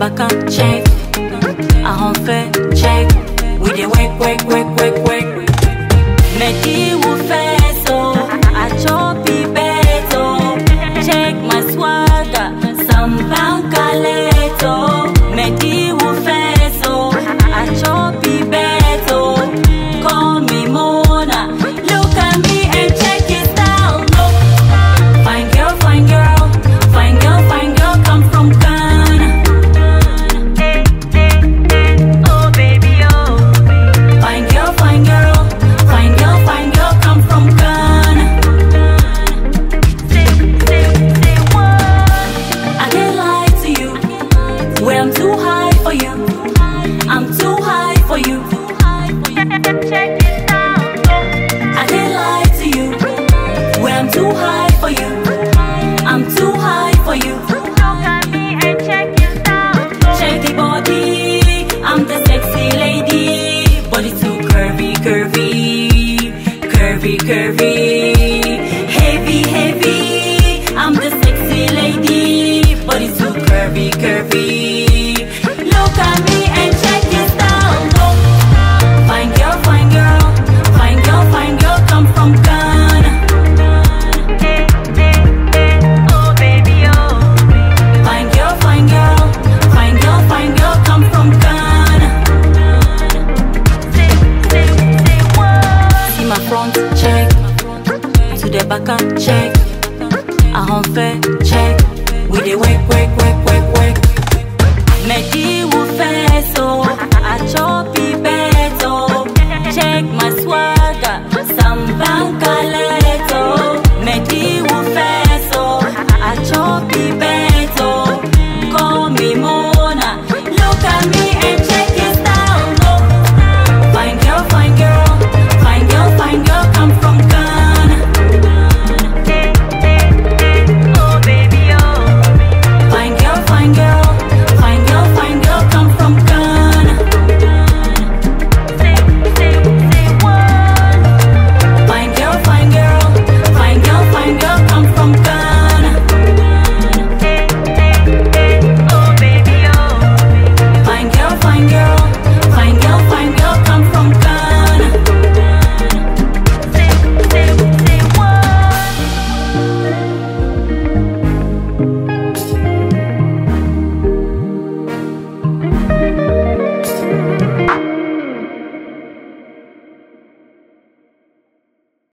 back and check. I on fair check. We dey work. Medi wo fair so I chop it better. Check my swagger, some banka leto. Medi wo fair so I chop it better. Call me Mona, look at me and check it down. Look, fine girl, come from Ghana. Oh baby, oh. Fine girl, come from Ghana. Say what? I can't lie to you. Where I'm too high for you. I'm too high for you. Check it out. I can't lie to you. Where I'm too high for you. I'm too high for you. Look at me and check it out. Check the body. I'm the sexy lady. Body too curvy. Heavy. I'm the sexy lady. Body too curvy. Look at me and check it out. Fine girl, come from Ghana. Oh baby, oh. Fine girl, come from Ghana. Say what? See my front check, to the back and check. I on fair check. We dey work. Medi wo fair so I chop it better. Check my swagger, some banka